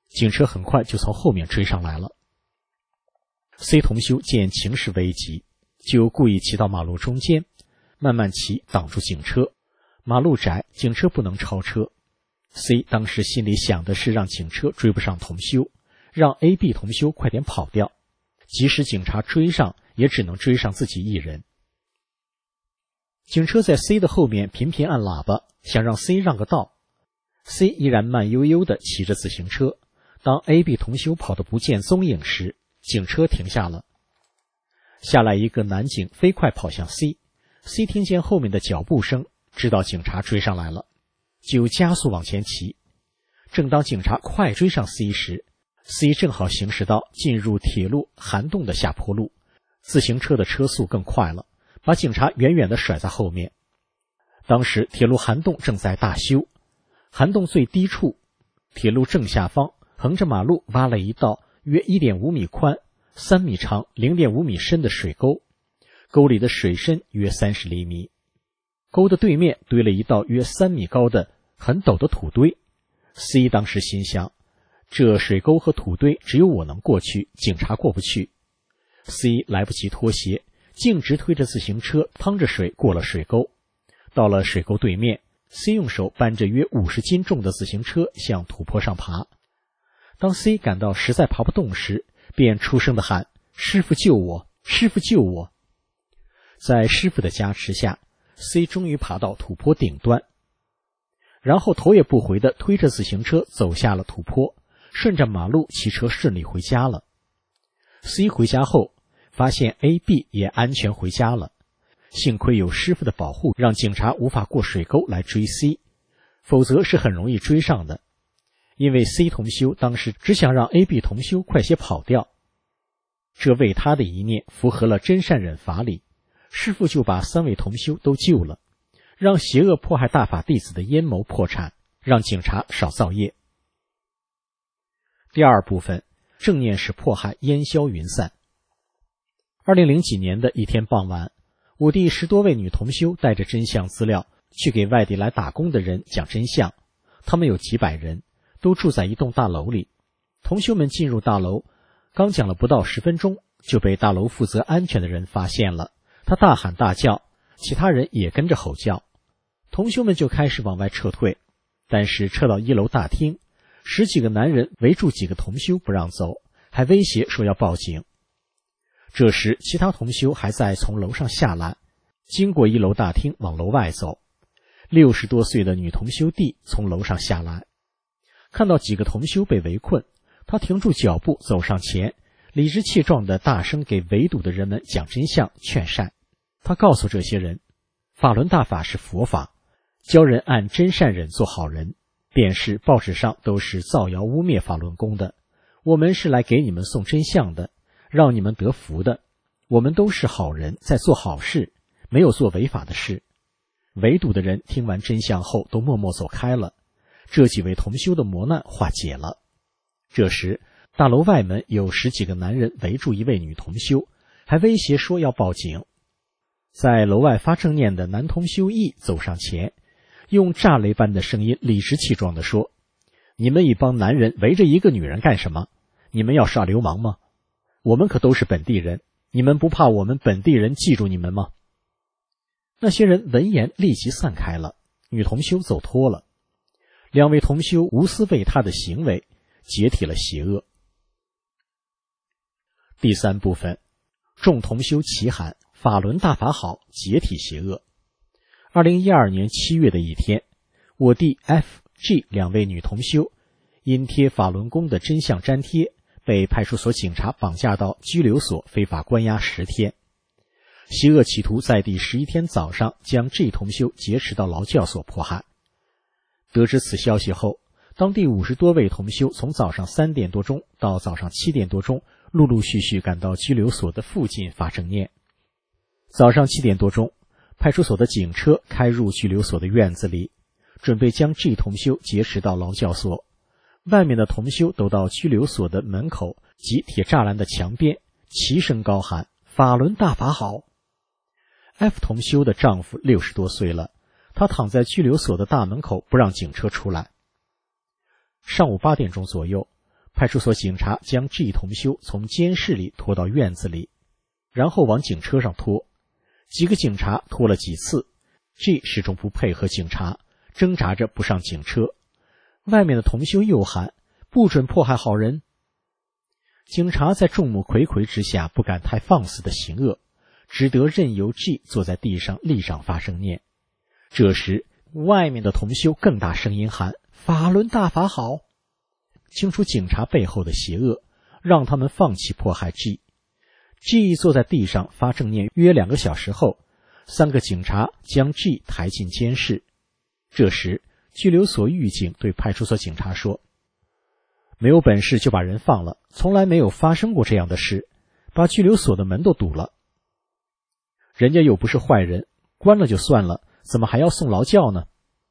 警车很快就从后面追上来了。C 同修见情势危急，就故意骑到马路中间，慢慢骑挡住警车。马路窄，警车不能超车。C 当时心里想的是让警车追不上同修，让 A、B 同修快点跑掉，即使警察追上，也只能追上自己一人。警车在 C 的后面频频按喇叭，想让 C 让个道。C 依然慢悠悠地骑着自行车，当 A、B 同修跑得不见踪影时，警车停下了。下来一个男警飞快跑向 C， C 听见后面的脚步声，知道警察追上来了，就加速往前骑。正当警察快追上 C 时， C 正好行驶到进入铁路涵洞的下坡路，自行车的车速更快了，把警察远远地甩在后面。当时铁路涵洞正在大修，涵洞最低处，铁路正下方横着马路挖了一道约 一点五米宽、三米长、零点五米深的水沟，沟里的水深约三十厘米。沟的对面堆了一道约三米高的很陡的土堆。 C 当时心想，这水沟和土堆只有我能过去，警察过不去。 C 来不及脱鞋，径直推着自行车趟着水过了水沟。到了水沟对面， C 用手搬着约五十斤重的自行车向土坡上爬。当 C 感到实在爬不动时，便出声地喊：师傅救我，师傅救我。在师傅的加持下， C 终于爬到土坡顶端，然后头也不回地推着自行车走下了土坡，顺着马路骑车顺利回家了。 C 回家后发现 A、B 也安全回家了，幸亏有师傅的保护，让警察无法过水沟来追 C， 否则是很容易追上的。因为 C 同修当时只想让 A、B 同修快些跑掉，这为他的一念符合了真善忍法理，师父就把三位同修都救了，让邪恶迫害大法弟子的阴谋破产，让警察少造业。第二部分，正念使迫害烟消云散。二零零几年的一天傍晚，我弟十多位女同修带着真相资料去给外地来打工的人讲真相，他们有几百人，都住在一栋大楼里。同修们进入大楼，刚讲了不到十分钟，就被大楼负责安全的人发现了。他大喊大叫，其他人也跟着吼叫，同修们就开始往外撤退。但是撤到一楼大厅，十几个男人围住几个同修不让走，还威胁说要报警。这时其他同修还在从楼上下来，经过一楼大厅往楼外走。六十多岁的女同修弟从楼上下来，看到几个同修被围困，他停住脚步走上前，理直气壮地大声给围堵的人们讲真相劝善。他告诉这些人，法轮大法是佛法，教人按真善忍做好人，电视报纸上都是造谣污蔑法轮功的，我们是来给你们送真相的，让你们得福的，我们都是好人，在做好事，没有做违法的事。围堵的人听完真相后都默默走开了，这几位同修的磨难化解了。这时大楼外门有十几个男人围住一位女同修，还威胁说要报警。在楼外发正念的男同修义走上前，用炸雷般的声音理直气壮地说，你们一帮男人围着一个女人干什么？你们要耍流氓吗？我们可都是本地人，你们不怕我们本地人记住你们吗？那些人闻言立即散开了，女同修走脱了。两位同修无私为他的行为解体了邪恶。第三部分，众同修齐喊法轮大法好，解体邪恶。二零一二年七月的一天，我弟 F、G 两位女同修因贴法轮功的真相粘贴，被派出所警察绑架到拘留所非法关押十天。邪恶企图在第十一天早上将 G 同修劫持到劳教所迫害。得知此消息后，当地五十多位同修从早上三点多钟到早上七点多钟，陆陆续续赶到拘留所的附近发正念。早上七点多钟，派出所的警车开入拘留所的院子里，准备将 G 同修劫持到劳教所。外面的同修都到拘留所的门口及铁栅栏的墙边，齐声高喊法轮大法好。F 同修的丈夫六十多岁了，他躺在拘留所的大门口不让警车出来。上午八点钟左右， 派出所警察将 G 同修从监室里拖到院子里，然后往警车上拖。几个警察拖了几次， G 始终不配合警察，挣扎着不上警车。外面的同修又喊：不准迫害好人。警察在众目睽睽之下不敢太放肆的行恶，只得任由 G 坐在地上立上发正念。这时外面的同修更大声音喊：法轮大法好！清楚警察背后的邪恶，让他们放弃迫害 G。 G 坐在地上发正念约两个小时后，三个警察将 G 抬进监室。这时拘留所狱警对派出所警察说：没有本事就把人放了，从来没有发生过这样的事，把拘留所的门都堵了。人家又不是坏人，关了就算了，怎么还要送劳教呢？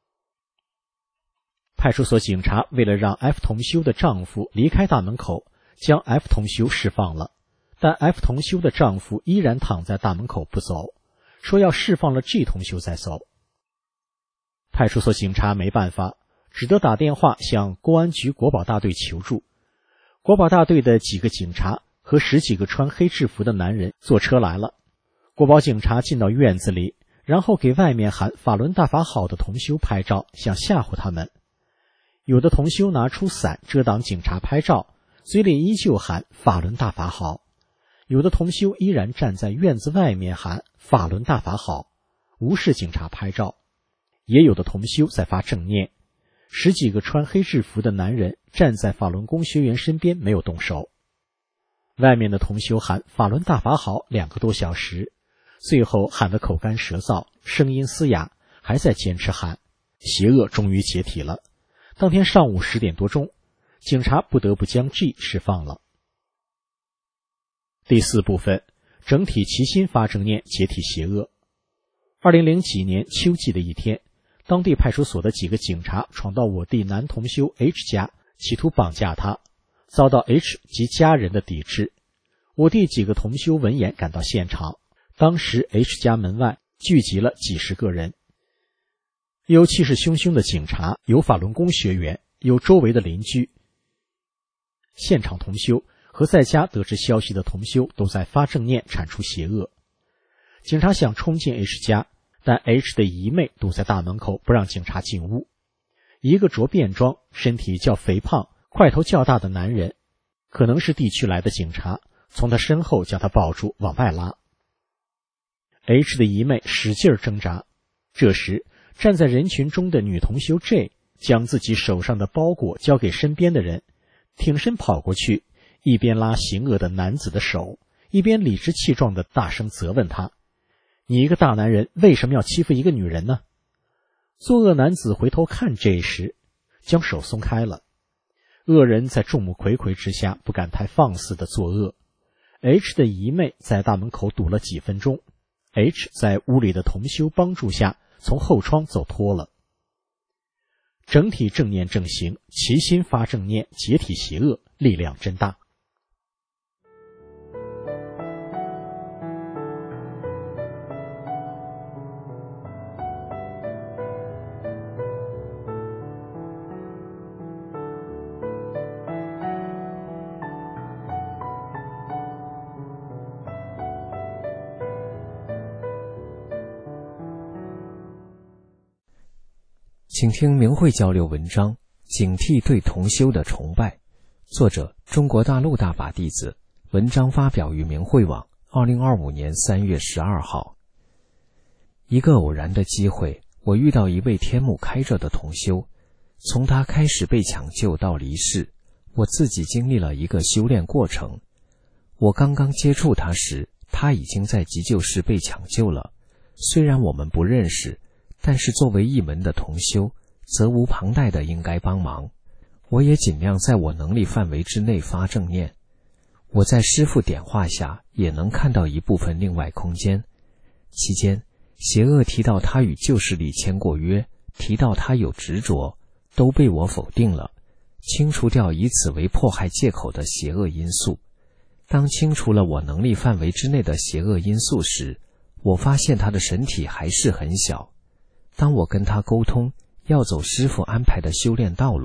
派出所警察为了让 F 同修的丈夫离开大门口，将 F 同修释放了，但 F 同修的丈夫依然躺在大门口不走，说要释放了 G 同修再走。派出所警察没办法，只得打电话向公安局国保大队求助。国保大队的几个警察和十几个穿黑制服的男人坐车来了。国保警察进到院子里，然后给外面喊法轮大法好的同修拍照，想吓唬他们。有的同修拿出伞遮挡警察拍照，嘴里依旧喊法轮大法好。有的同修依然站在院子外面喊法轮大法好，无视警察拍照。也有的同修在发正念。十几个穿黑制服的男人站在法轮功学员身边没有动手。外面的同修喊法轮大法好两个多小时，最后喊得口干舌燥，声音嘶哑，还在坚持喊。邪恶终于解体了。当天上午十点多钟，警察不得不将 G 释放了。第四部分，整体齐心发正念，解体邪恶。二零零几年秋季的一天，当地派出所的几个警察闯到我弟男同修 H 家，企图绑架他，遭到 H 及家人的抵制。我弟几个同修闻言赶到现场，当时 H 家门外聚集了几十个人，有气势汹汹的警察，有法轮功学员，有周围的邻居。现场同修和在家得知消息的同修都在发正念铲除邪恶。警察想冲进 H 家，但 H 的姨妹堵在大门口不让警察进屋。一个着便装、身体较肥胖、块头较大的男人，可能是地区来的警察，从他身后将他抱住往外拉。H 的姨妹使劲挣扎，这时站在人群中的女同修 J 将自己手上的包裹交给身边的人，挺身跑过去，一边拉行恶的男子的手，一边理直气壮地大声责问他：你一个大男人为什么要欺负一个女人呢？作恶男子回头看 J 时，将手松开了。恶人在众目睽睽之下不敢太放肆地作恶。H 的姨妹在大门口堵了几分钟， H 在屋里的同修帮助下从后窗走脱了。整体正念正行，齐心发正念，解体邪恶，力量真大。 请听明慧交流文章，警惕对同修的崇拜，作者中国大陆大法弟子，文章发表于明慧网二零二五年三月十二号。一个偶然的机会，我遇到一位天目开着的同修，从他开始被抢救到离世，我自己经历了一个修炼过程。我刚刚接触他时，他已经在急救室被抢救了，虽然我们不认识，但是作为一门的同修，责无旁贷的应该帮忙。我也尽量在我能力范围之内发正念。我在师父点化下，也能看到一部分另外空间。期间，邪恶提到他与旧势力签过约，提到他有执着，都被我否定了，清除掉以此为迫害借口的邪恶因素。当清除了我能力范围之内的邪恶因素时，我发现他的身体还是很小。当我跟他沟通要走师父安排的修炼道路，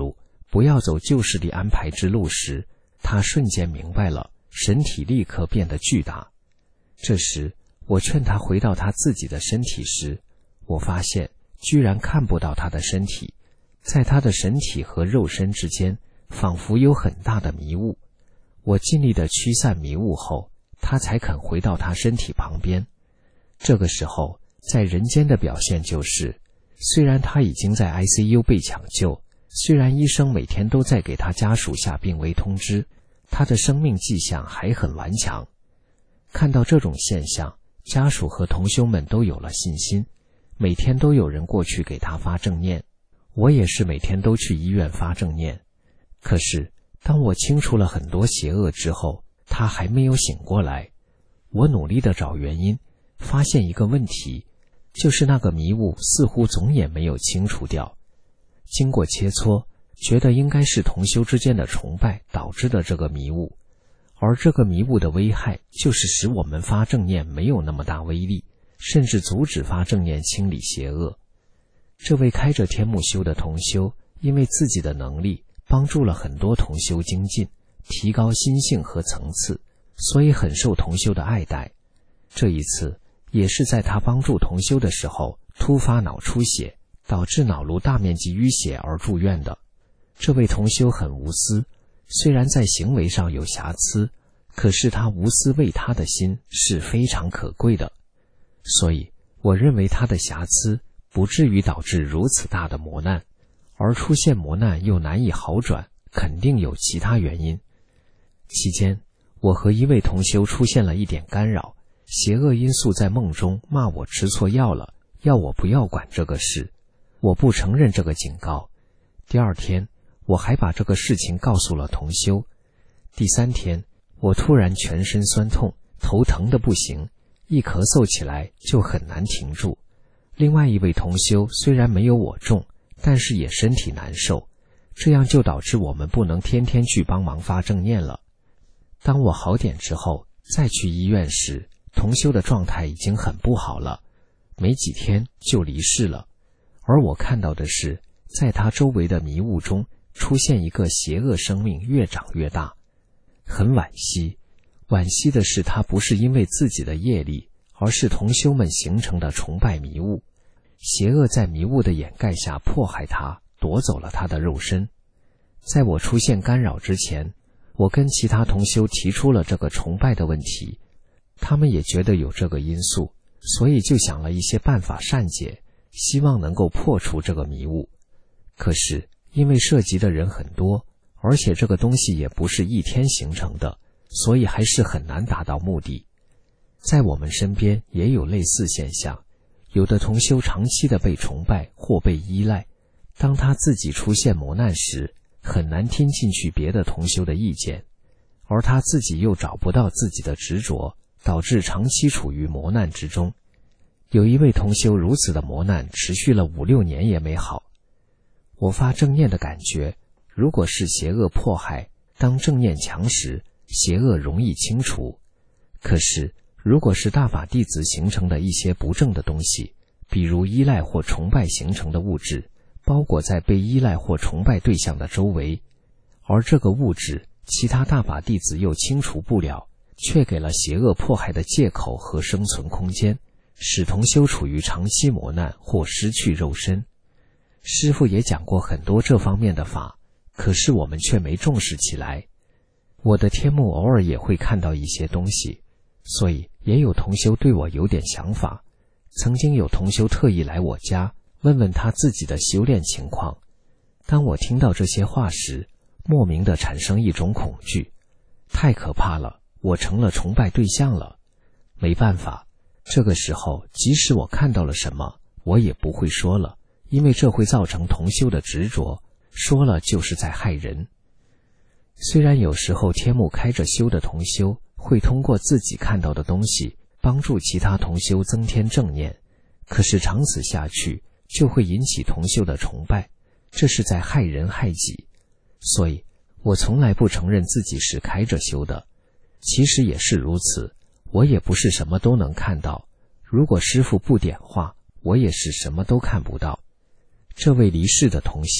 不要走旧势力安排之路时，他瞬间明白了，身体立刻变得巨大。这时我劝他回到他自己的身体时，我发现居然看不到他的身体，在他的身体和肉身之间仿佛有很大的迷雾。我尽力地驱散迷雾后，他才肯回到他身体旁边。这个时候在人间的表现就是，虽然他已经在 I C U 被抢救，虽然医生每天都在给他家属下病危通知，他的生命迹象还很顽强。看到这种现象，家属和同修们都有了信心，每天都有人过去给他发正念。我也是每天都去医院发正念。可是当我清除了很多邪恶之后，他还没有醒过来。我努力地找原因，发现一个问题，就是那个迷雾似乎总也没有清除掉。经过切磋，觉得应该是同修之间的崇拜导致的这个迷雾，而这个迷雾的危害就是使我们发正念没有那么大威力，甚至阻止发正念清理邪恶。这位开着天目修的同修，因为自己的能力帮助了很多同修精进，提高心性和层次，所以很受同修的爱戴。这一次也是在他帮助同修的时候突发脑出血，导致脑颅大面积淤血而住院的。这位同修很无私，虽然在行为上有瑕疵，可是他无私为他的心是非常可贵的。所以我认为他的瑕疵不至于导致如此大的磨难，而出现磨难又难以好转，肯定有其他原因。期间我和一位同修出现了一点干扰，邪恶因素在梦中骂我吃错药了，要我不要管这个事。我不承认这个警告。第二天我还把这个事情告诉了同修。第三天我突然全身酸痛，头疼得不行，一咳嗽起来就很难停住。另外一位同修虽然没有我重，但是也身体难受，这样就导致我们不能天天去帮忙发正念了。当我好点之后再去医院时，同修的状态已经很不好了，没几天就离世了。而我看到的是，在他周围的迷雾中出现一个邪恶生命越长越大。很惋惜，惋惜的是他不是因为自己的业力，而是同修们形成的崇拜迷雾。邪恶在迷雾的掩盖下迫害他，夺走了他的肉身。在我出现干扰之前，我跟其他同修提出了这个崇拜的问题，他们也觉得有这个因素，所以就想了一些办法善解，希望能够破除这个迷雾。可是因为涉及的人很多，而且这个东西也不是一天形成的，所以还是很难达到目的。在我们身边也有类似现象，有的同修长期的被崇拜或被依赖，当他自己出现磨难时，很难听进去别的同修的意见，而他自己又找不到自己的执着，导致长期处于磨难之中。有一位同修如此的磨难持续了五六年也没好。我发正念的感觉，如果是邪恶迫害，当正念强时，邪恶容易清除。可是如果是大法弟子形成的一些不正的东西，比如依赖或崇拜形成的物质，包裹在被依赖或崇拜对象的周围，而这个物质其他大法弟子又清除不了，却给了邪恶迫害的借口和生存空间，使同修处于长期磨难或失去肉身。师父也讲过很多这方面的法，可是我们却没重视起来。我的天目偶尔也会看到一些东西，所以也有同修对我有点想法。曾经有同修特意来我家问问他自己的修炼情况。当我听到这些话时，莫名地产生一种恐惧，太可怕了，我成了崇拜对象了。没办法，这个时候即使我看到了什么，我也不会说了，因为这会造成同修的执着，说了就是在害人。虽然有时候天目开着修的同修会通过自己看到的东西帮助其他同修增添正念，可是长此下去就会引起同修的崇拜，这是在害人害己。所以我从来不承认自己是开着修的，其实也是如此，我也不是什么都能看到，如果师父不点化，我也是什么都看不到。这位离世的同修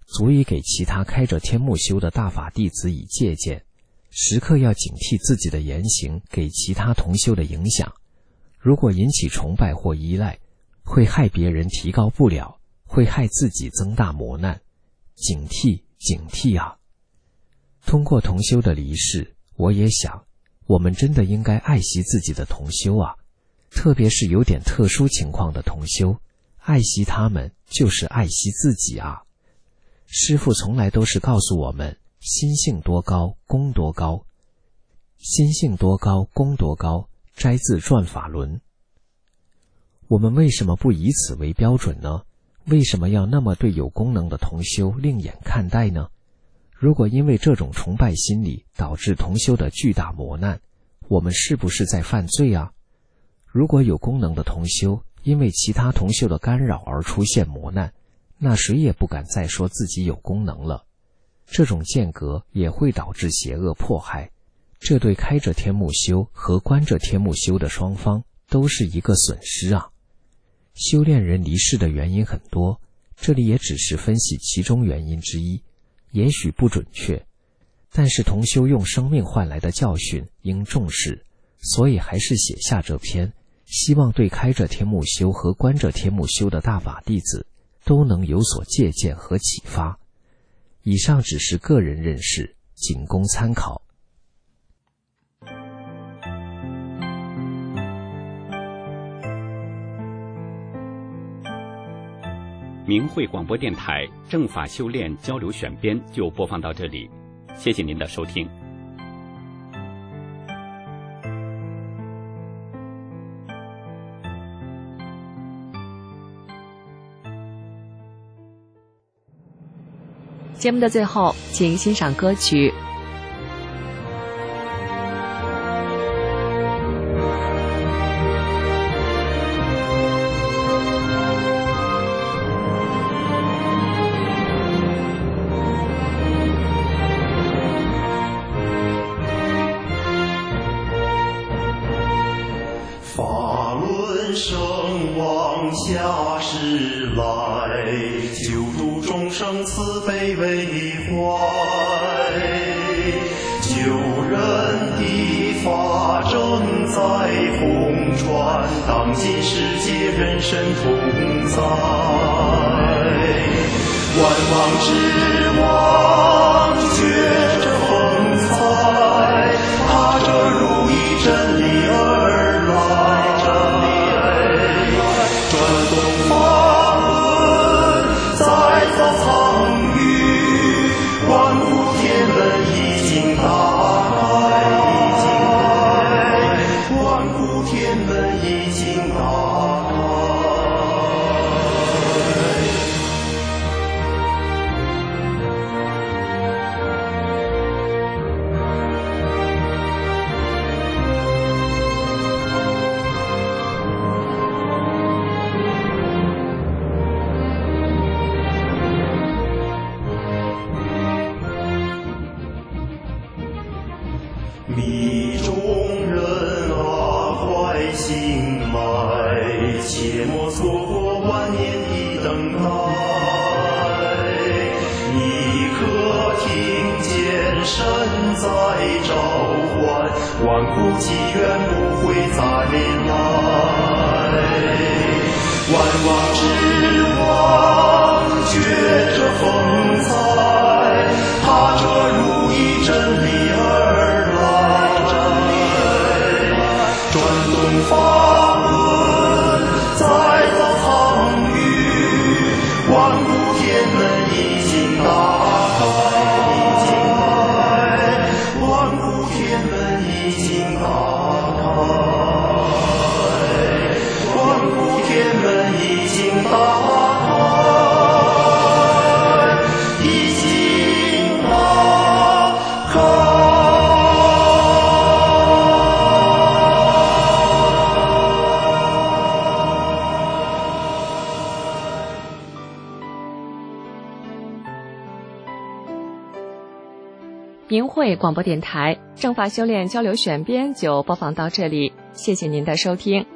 足以给其他开着天目修的大法弟子以借鉴，时刻要警惕自己的言行给其他同修的影响。如果引起崇拜或依赖，会害别人提高不了，会害自己增大磨难。警惕，警惕啊！通过同修的离世，我也想，我们真的应该爱惜自己的同修啊，特别是有点特殊情况的同修，爱惜他们就是爱惜自己啊。师父从来都是告诉我们，心性多高，功多高。心性多高，功多高，摘自《转法轮》。我们为什么不以此为标准呢？为什么要那么对有功能的同修另眼看待呢？如果因为这种崇拜心理导致同修的巨大磨难，我们是不是在犯罪啊？如果有功能的同修因为其他同修的干扰而出现磨难，那谁也不敢再说自己有功能了。这种间隔也会导致邪恶迫害，这对开着天目修和关着天目修的双方都是一个损失啊。修炼人离世的原因很多，这里也只是分析其中原因之一，也许不准确，但是同修用生命换来的教训应重视，所以还是写下这篇，希望对开着天目修和关着天目修的大法弟子都能有所借鉴和启发。以上只是个人认识，仅供参考。 明慧广播电台正法修炼交流选编就播放到这里，谢谢您的收听。 节目的最后，请欣赏歌曲。 法轮圣王下世来，救度众生慈悲为怀，救人的法正在红传，当今世界人神同在，万王之王觉着风采，踏着如意真理而来，转动法轮再造苍宇，万古天门已经打开，已经开，万古天门已经打开。迷众人啊，快醒来，切莫错过万年的等待。你可听见神在召唤，万古机缘不会再来。万王之王觉着风采，踏着如意真理而转动法轮再造苍宇，万古天门已经打开，已经开，万古天门已经打开，万古天门已经打开，已经打开。 明慧广播电台正法修炼交流选编就播放到这里，谢谢您的收听。